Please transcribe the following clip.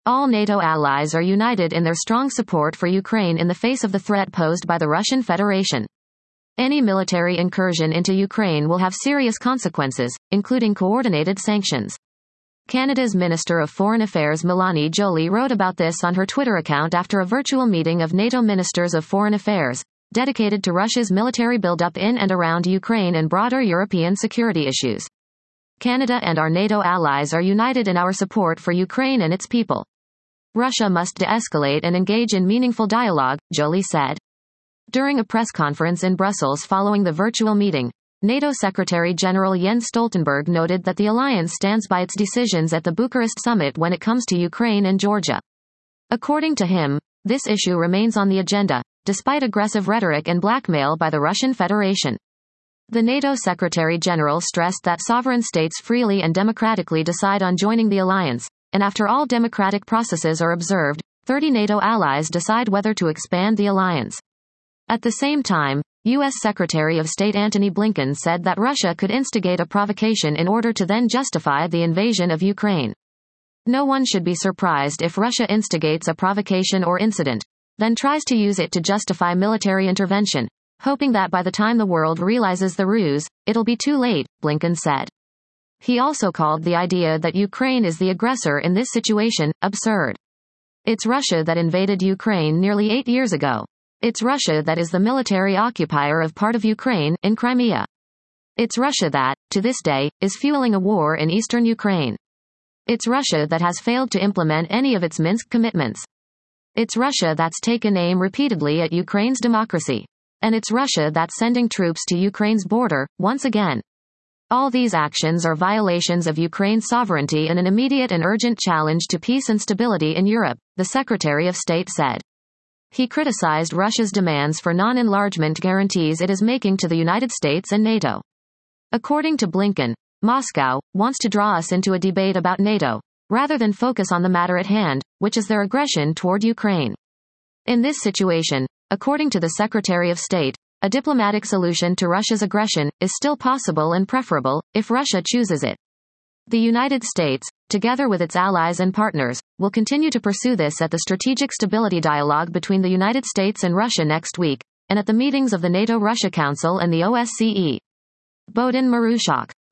All NATO allies are united in their strong support for Ukraine in the face of the threat posed by the Russian Federation. Any military incursion into Ukraine will have serious consequences, including coordinated sanctions. Canada's Minister of Foreign Affairs Mélanie Joly wrote about this on her Twitter account after a virtual meeting of NATO Ministers of Foreign Affairs, dedicated to Russia's military buildup in and around Ukraine and broader European security issues. Canada and our NATO allies are united in our support for Ukraine and its people. Russia must de-escalate and engage in meaningful dialogue, Joly said. During a press conference in Brussels following the virtual meeting, NATO Secretary-General Jens Stoltenberg noted that the alliance stands by its decisions at the Bucharest summit when it comes to Ukraine and Georgia. According to him, this issue remains on the agenda, despite aggressive rhetoric and blackmail by the Russian Federation. The NATO Secretary-General stressed that sovereign states freely and democratically decide on joining the alliance, and after all democratic processes are observed, 30 NATO allies decide whether to expand the alliance. At the same time, U.S. Secretary of State Antony Blinken said that Russia could instigate a provocation in order to then justify the invasion of Ukraine. No one should be surprised if Russia instigates a provocation or incident, then tries to use it to justify military intervention, hoping that by the time the world realizes the ruse, it'll be too late, Blinken said. He also called the idea that Ukraine is the aggressor in this situation absurd. It's Russia that invaded Ukraine nearly 8 years ago. It's Russia that is the military occupier of part of Ukraine, in Crimea. It's Russia that, to this day, is fueling a war in eastern Ukraine. It's Russia that has failed to implement any of its Minsk commitments. It's Russia that's taken aim repeatedly at Ukraine's democracy. And it's Russia that's sending troops to Ukraine's border, once again. All these actions are violations of Ukraine's sovereignty and an immediate and urgent challenge to peace and stability in Europe, the Secretary of State said. He criticized Russia's demands for non-enlargement guarantees it is making to the United States and NATO. According to Blinken, Moscow wants to draw us into a debate about NATO, rather than focus on the matter at hand, which is their aggression toward Ukraine. In this situation, according to the Secretary of State, a diplomatic solution to Russia's aggression is still possible and preferable, if Russia chooses it. The United States, together with its allies and partners, will continue to pursue this at the Strategic Stability Dialogue between the United States and Russia next week, and at the meetings of the NATO-Russia Council and the OSCE. Bohdan Marushak.